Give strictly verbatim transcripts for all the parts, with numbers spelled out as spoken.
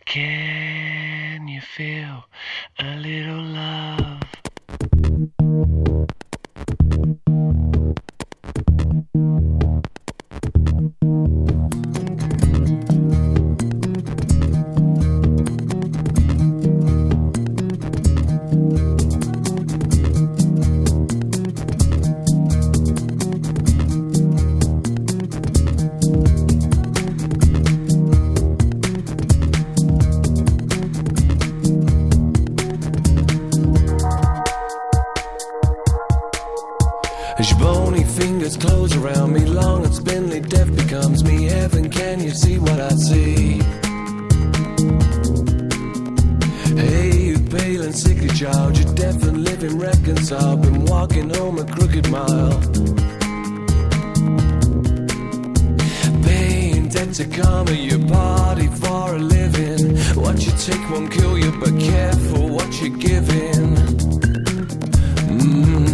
Can you feel a little love? As your bony fingers close around me, long and spindly, death becomes me. Heaven, can you see what I see? Hey, you pale and sickly child, you're deaf and living reconciled. Been walking home a crooked mile, paying debt to karma, your party for a living. What you take won't kill you, but careful what you're giving. Mm.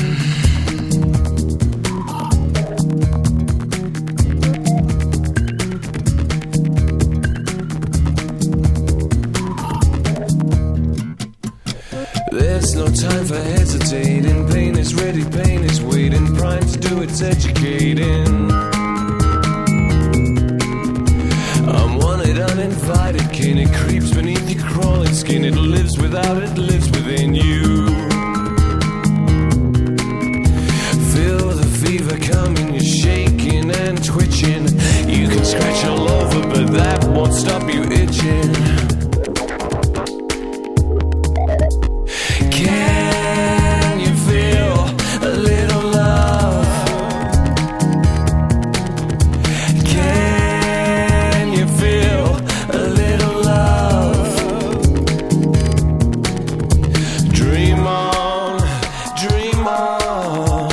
There's no time for hesitating. Pain is ready, pain is waiting. Prime to do its educating. I'm wanted, uninvited kin. It creeps beneath your crawling skin. It lives without, it lives within you. Feel the fever coming, you're shaking and twitching. You can scratch all over, but that won't stop you itching. Can you feel a little love? Can you feel a little love? Dream on, dream on.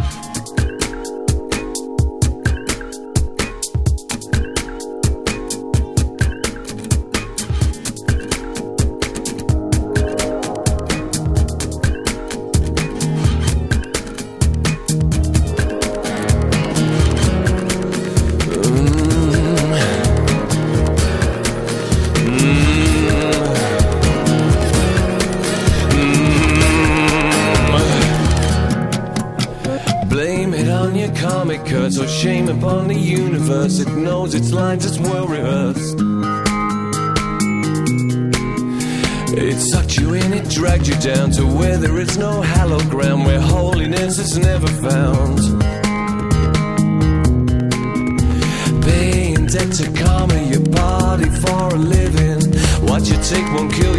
Blame it on your karmic curse, or shame upon the universe. It knows its lines, it's well rehearsed. It sucked you in, it dragged you down to where there is no hallowed ground, where holiness is never found. Paying debt to karma, your body for a living. What you take won't kill